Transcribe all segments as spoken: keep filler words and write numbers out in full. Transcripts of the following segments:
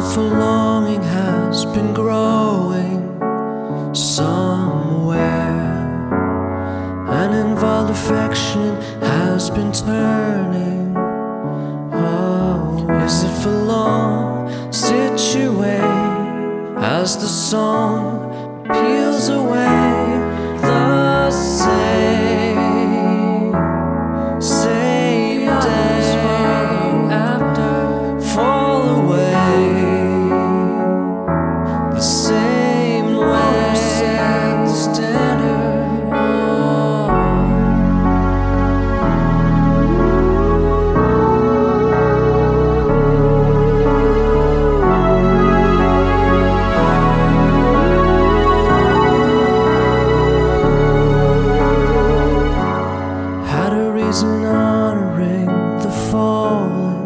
for longing has been growing somewhere. An involved affection has been turning. Oh, is it for long? Situate as the song peels away the same, same day after fall away. The same way standard. Had a reason honoring the fallen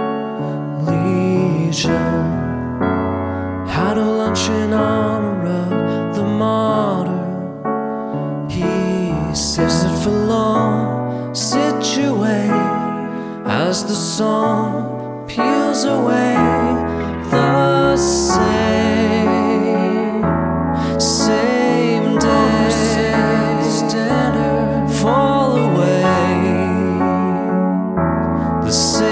legion. Had a lunch in honor of the martyr. He says it for long, situate as the song peels away the same, same day standard fall away. The same